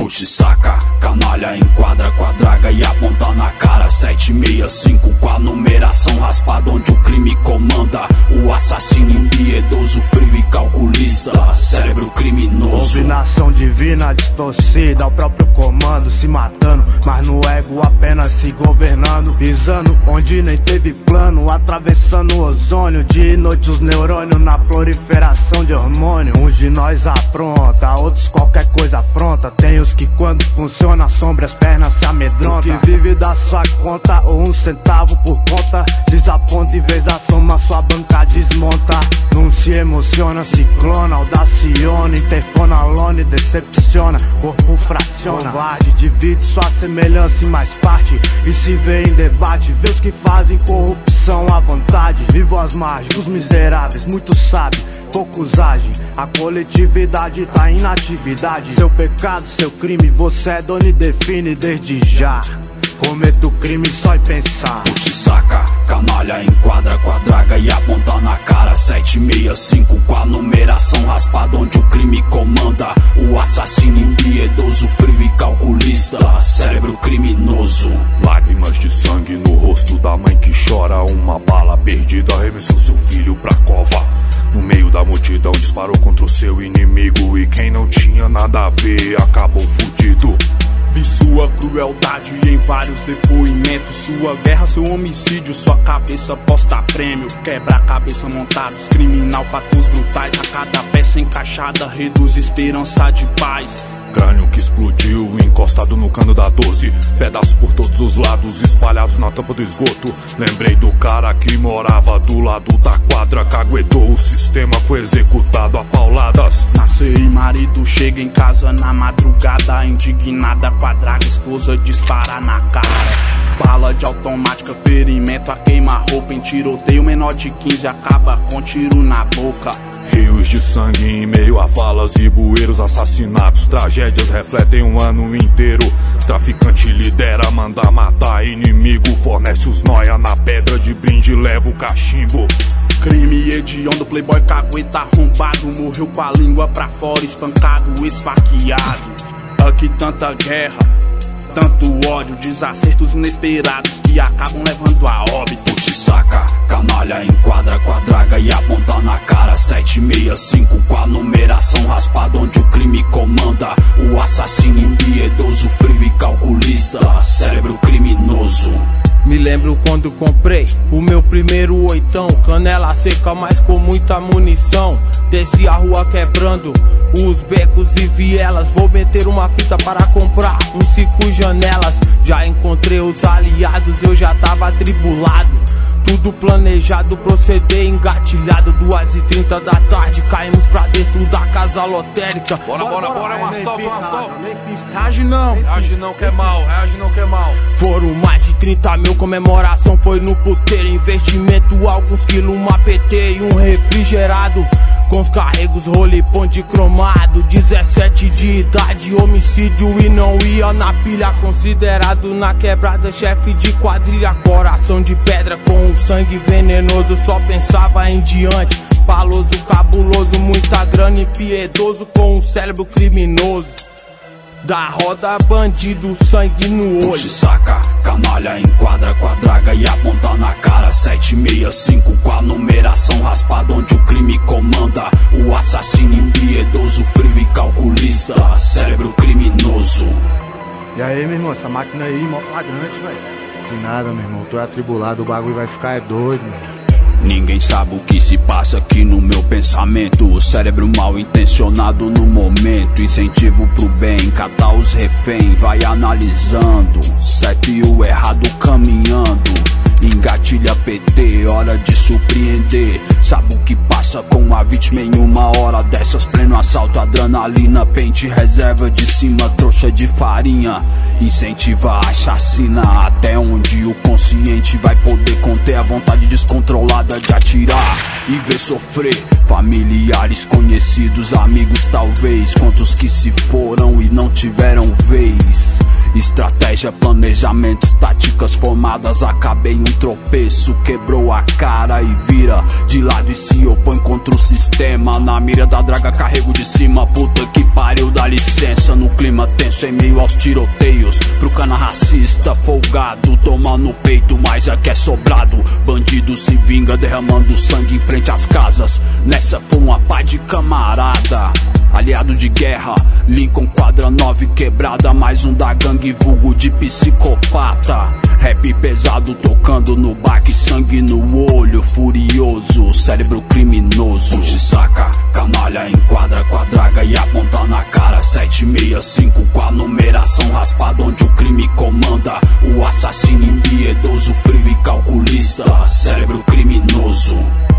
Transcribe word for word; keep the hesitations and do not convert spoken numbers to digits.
Puxa e saca, canalha enquadra com a draga e aponta na cara. Sete seis cinco com a numeração raspada, onde o crime comanda. O assassino impiedoso, frio e calculista, cérebro criminoso. Combinação divina distorcida, o próprio comando se matando, mas no ego apenas se governando. Pisando onde nem teve plano, atravessando o ozônio. Dia e noite os neurônios na proliferação de hormônio. Uns de nós apronta, outros qualquer coisa afronta. Tem os que quando funciona a sombra as pernas se amedrontam. Que vive da sua conta ou um centavo por conta, desaponta em vez da soma sua banca desmonta. Não se emociona, ciclona, audaciona, interfona, alone, decepciona, corpo fraciona. Covarde, divide sua semelhança em mais parte e se vê em debate. Vê os que fazem corrupção à vontade. Vivo às margens, os miseráveis, muitos sabem, poucos agem. A coletividade tá em atividade. Seu pecado, seu crime, você é dono e define desde já. Cometo crime só em pensar. Puxa e saca, canalha enquadra com a draga e aponta na cara. Sete seis cinco com a numeração raspada, onde o crime comanda. O assassino impiedoso, frio e calculista, cérebro criminoso. Lágrimas de sangue no rosto da mãe que chora. Uma bala perdida arremessou seu filho pra cova. No meio da multidão disparou contra o seu inimigo, e quem não tinha nada a ver acabou fudido. Vi sua crueldade em vários depoimentos. Sua guerra, seu homicídio, sua cabeça posta a prêmio. Quebra-cabeça montados, criminal, fatos brutais. A cada peça encaixada reduz esperança de paz. Crânio que explodiu, encostado no cano da doze. Pedaços por todos os lados, espalhados na tampa do esgoto. Lembrei do cara que morava do lado da quadra, caguetou o sistema, foi executado a pauladas. Nascer e marido chega em casa na madrugada, indignada com a draga, esposa dispara na cara. Bala de automática, ferimento a queima-roupa. Em tiroteio, menor de quinze acaba com tiro na boca. Rios de sangue em meio a valas e bueiros, assassinatos, tragédias refletem um ano inteiro. Traficante lidera, manda matar inimigo, fornece os noia na pedra de brinde, leva o cachimbo. Crime hediondo, playboy cagueta arrombado, morreu com a língua pra fora, espancado, esfaqueado. Aqui tanta guerra, tanto ódio, desacertos inesperados que acabam levando a óbito. Puxa e saca, canalha enquadra com a draga e aponta na cara. Sete seis cinco com a numeração raspada, onde o crime comanda. O assassino impiedoso, frio e calculista, cérebro criminoso. Me lembro quando comprei o meu primeiro oitão, canela seca, mas com muita munição. Desci a rua quebrando os becos e vielas. Vou meter uma fita para comprar uns cinco janelas. Já encontrei os aliados, eu já tava atribulado. Tudo planejado, proceder engatilhado. Duas e trinta da tarde, caímos pra dentro da casa lotérica. Bora, bora, bora, é um assalto, um assalto. Reage não, reage não que é mal, reage não que é mal. Foram mais de trinta mil, comemoração foi no puteiro. Investimento, alguns quilos, uma P T e um refrigerado. Com os carregos, rolepão de cromado. Dezessete de idade, homicídio e não ia na pilha. Considerado na quebrada, chefe de quadrilha. Coração de pedra com o sangue venenoso, só pensava em diante. Paloso, cabuloso, muita grana e piedoso, com um cérebro criminoso. Da roda bandido, sangue no olho. Puxa e saca, canalha enquadra com a draga e aponta na cara. Sete seis cinco com a numeração raspada, onde o crime comanda. O assassino impiedoso, frio e calculista, cérebro criminoso. E aí, meu irmão, essa máquina aí, mó flagrante, velho. Que nada, meu irmão, tu é atribulado, o bagulho vai ficar é doido, mano. Ninguém sabe o que se passa aqui no meu pensamento. O cérebro mal intencionado no momento. Incentivo pro bem, catar os refém. Vai analisando, certo e o errado caminhando. Engatilha P T, hora de surpreender. Sabe o que passa com a vítima em uma hora dessas? Pleno assalto, adrenalina, pente, reserva de cima, trouxa de farinha. Incentiva a chacina, até onde o consciente vai poder conter a vontade descontrolada de atirar e ver sofrer. Familiares, conhecidos, amigos talvez. Quantos que se foram e não tiveram vez. Estratégia, planejamentos, táticas formadas. Acabei um tropeço, quebrou a cara e vira de lado e se opõe contra o sistema. Na mira da draga carrego de cima, puta que pariu, dá licença. No clima tenso em meio aos tiroteios, pro cana racista folgado toma no peito, mas aqui é sobrado. Bandido se vinga derramando sangue em frente às casas. Nessa foi uma pá de camarada, aliado de guerra, Lincoln quadra nove quebrada. Mais um da gangue vulgo de psicopata. Rap pesado tocando no baque, sangue no olho, furioso, cérebro criminoso. Puxa e saca, canalha enquadra com a draga e aponta na cara. Sete seis cinco com a numeração raspada, onde o crime comanda. O assassino impiedoso, frio e calculista, cérebro criminoso.